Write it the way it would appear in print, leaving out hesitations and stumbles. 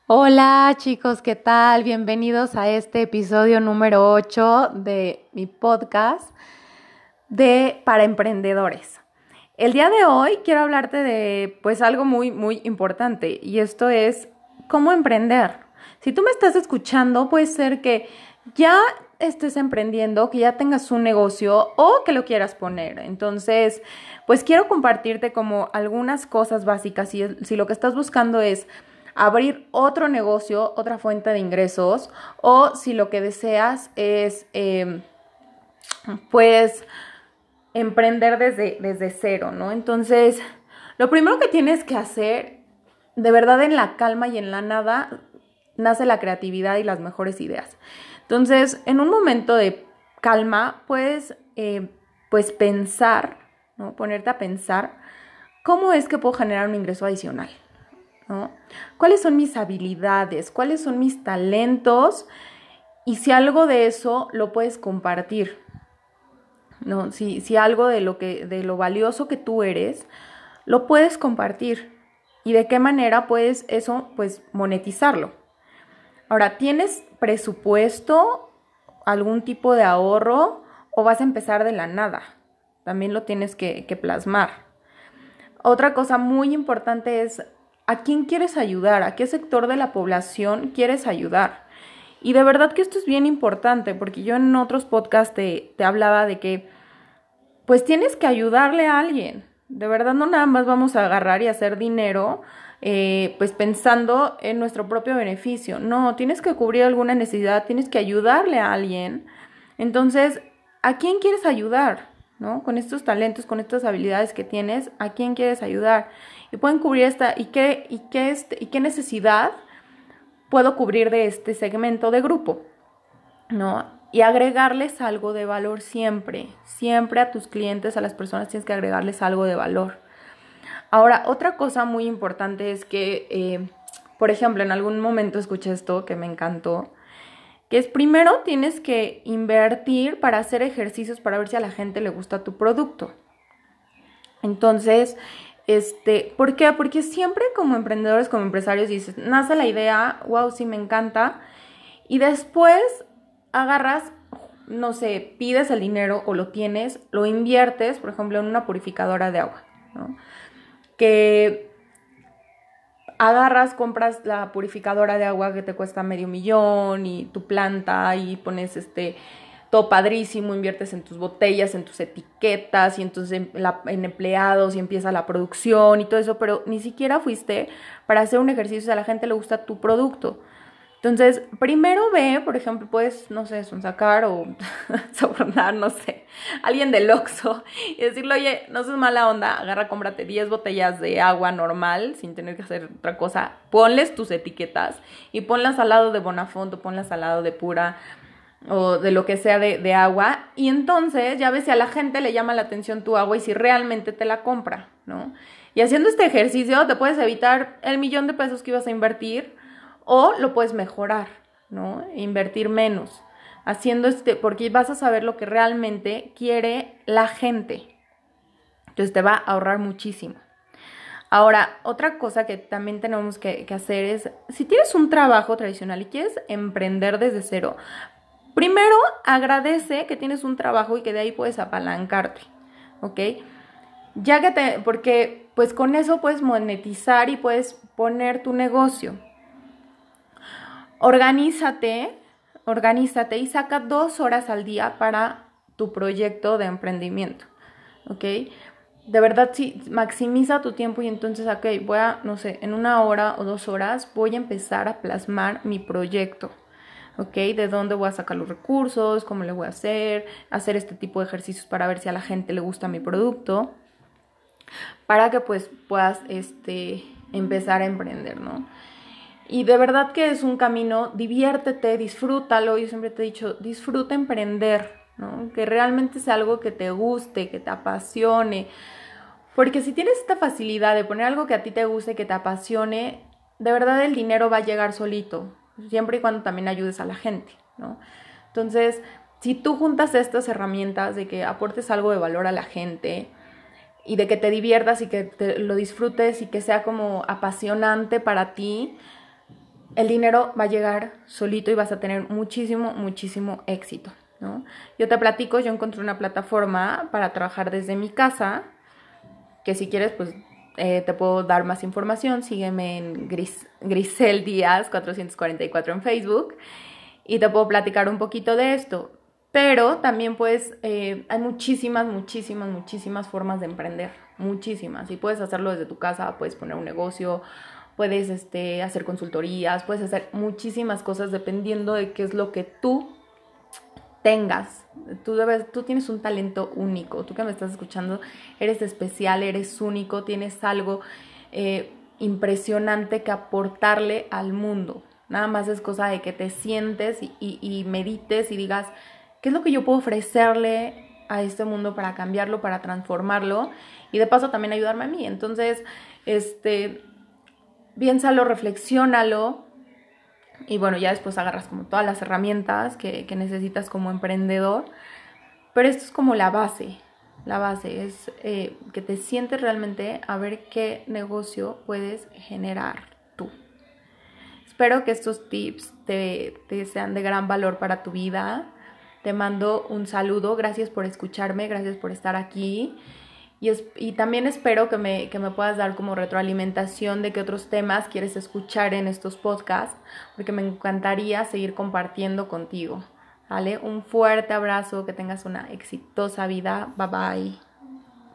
Hola chicos, ¿qué tal? Bienvenidos a este episodio número 8 de mi podcast de para emprendedores. El día de hoy quiero hablarte de algo muy importante y esto es cómo emprender. Si tú me estás escuchando, puede ser que ya estés emprendiendo, que ya tengas un negocio o que lo quieras poner. Entonces, pues quiero compartirte como algunas cosas básicas si lo que estás buscando es abrir otro negocio, otra fuente de ingresos, o si lo que deseas es, pues, emprender desde cero, ¿no? Entonces, lo primero que tienes que hacer, de verdad en la calma y en la nada, nace la creatividad y las mejores ideas. Entonces, en un momento de calma, puedes, pues, pensar, ¿no? Ponerte a pensar, ¿cómo es que puedo generar un ingreso adicional? ¿No? ¿Cuáles son mis habilidades? ¿Cuáles son mis talentos? Y si algo de eso lo puedes compartir, ¿no? Si algo de lo valioso que tú eres, lo puedes compartir. ¿Y de qué manera puedes eso, pues, monetizarlo? Ahora, ¿tienes presupuesto, algún tipo de ahorro o vas a empezar de la nada? También lo tienes que plasmar. Otra cosa muy importante es a quién quieres ayudar, a qué sector de la población quieres ayudar. Y de verdad que esto es bien importante porque yo en otros podcasts te hablaba de que pues tienes que ayudarle a alguien. De verdad no nada más vamos a agarrar y hacer dinero pues pensando en nuestro propio beneficio. No, tienes que cubrir alguna necesidad, tienes que ayudarle a alguien. Entonces, ¿a quién quieres ayudar? ¿No? Con estos talentos, con estas habilidades que tienes, ¿a quién quieres ayudar? Y pueden cubrir qué necesidad puedo cubrir de este segmento de grupo, ¿no? Y agregarles algo de valor siempre, siempre a tus clientes, a las personas tienes que agregarles algo de valor. Ahora, otra cosa muy importante es que, por ejemplo, en algún momento escuché esto que me encantó, que es primero tienes que invertir para hacer ejercicios para ver si a la gente le gusta tu producto. Entonces, ¿por qué? Porque siempre como emprendedores, como empresarios, dices, nace la idea, wow, sí me encanta, y después agarras, no sé, pides el dinero o lo tienes, lo inviertes, por ejemplo, en una purificadora de agua, ¿no? Que agarras, compras la purificadora de agua que te cuesta $500,000 y tu planta y pones todo padrísimo, inviertes en tus botellas, en tus etiquetas y entonces en empleados y empieza la producción y todo eso, pero ni siquiera fuiste para hacer un ejercicio si a la gente le gusta tu producto. Entonces, primero ve, por ejemplo, puedes, no sé, sonsacar o sobornar, no sé, alguien del Oxxo y decirle, oye, no seas mala onda, agarra, cómprate 10 botellas de agua normal, sin tener que hacer otra cosa, ponles tus etiquetas y ponlas al lado de Bonafont o ponlas al lado de Pura o de lo que sea de agua, y entonces ya ves si a la gente le llama la atención tu agua y si realmente te la compra, ¿no? Y haciendo este ejercicio te puedes evitar el $1,000,000 que ibas a invertir o lo puedes mejorar, ¿no? Invertir menos. Haciendo porque vas a saber lo que realmente quiere la gente. Entonces te va a ahorrar muchísimo. Ahora, otra cosa que también tenemos que hacer es, si tienes un trabajo tradicional y quieres emprender desde cero, primero agradece que tienes un trabajo y que de ahí puedes apalancarte, ¿ok? Porque pues con eso puedes monetizar y puedes poner tu negocio. Organízate y saca 2 horas al día para tu proyecto de emprendimiento, ¿ok? De verdad, sí, maximiza tu tiempo y entonces, ok, no sé, en 1 hora o 2 horas voy a empezar a plasmar mi proyecto, ¿ok? De dónde voy a sacar los recursos, cómo le voy a hacer este tipo de ejercicios para ver si a la gente le gusta mi producto, para que pues puedas empezar a emprender, ¿no? Y de verdad que es un camino, diviértete, disfrútalo. Yo siempre te he dicho, disfruta emprender, ¿no? Que realmente sea algo que te guste, que te apasione. Porque si tienes esta facilidad de poner algo que a ti te guste, que te apasione, de verdad el dinero va a llegar solito, siempre y cuando también ayudes a la gente, ¿no? Entonces, si tú juntas estas herramientas de que aportes algo de valor a la gente y de que te diviertas y que lo disfrutes y que sea como apasionante para ti, el dinero va a llegar solito y vas a tener muchísimo, muchísimo éxito, ¿no? Yo te platico, yo encontré una plataforma para trabajar desde mi casa, que si quieres, pues te puedo dar más información. Sígueme en Grisel Díaz 444 en Facebook y te puedo platicar un poquito de esto. Pero también pues hay muchísimas, muchísimas, muchísimas formas de emprender, muchísimas. Y puedes hacerlo desde tu casa, puedes poner un negocio, puedes hacer consultorías, puedes hacer muchísimas cosas dependiendo de qué es lo que tú tengas. Tú tienes un talento único. Tú que me estás escuchando, eres especial, eres único, tienes algo impresionante que aportarle al mundo. Nada más es cosa de que te sientes y medites y digas, ¿qué es lo que yo puedo ofrecerle a este mundo para cambiarlo, para transformarlo? Y de paso también ayudarme a mí. Entonces, piénsalo, reflexiónalo. Y bueno, ya después agarras como todas las herramientas que necesitas como emprendedor. Pero esto es como la base. La base es que te sientes realmente a ver qué negocio puedes generar tú. Espero que estos tips te sean de gran valor para tu vida. Te mando un saludo. Gracias por escucharme. Gracias por estar aquí. Y también espero que me puedas dar como retroalimentación de qué otros temas quieres escuchar en estos podcasts, porque me encantaría seguir compartiendo contigo. ¿Vale? Un fuerte abrazo, que tengas una exitosa vida. Bye bye.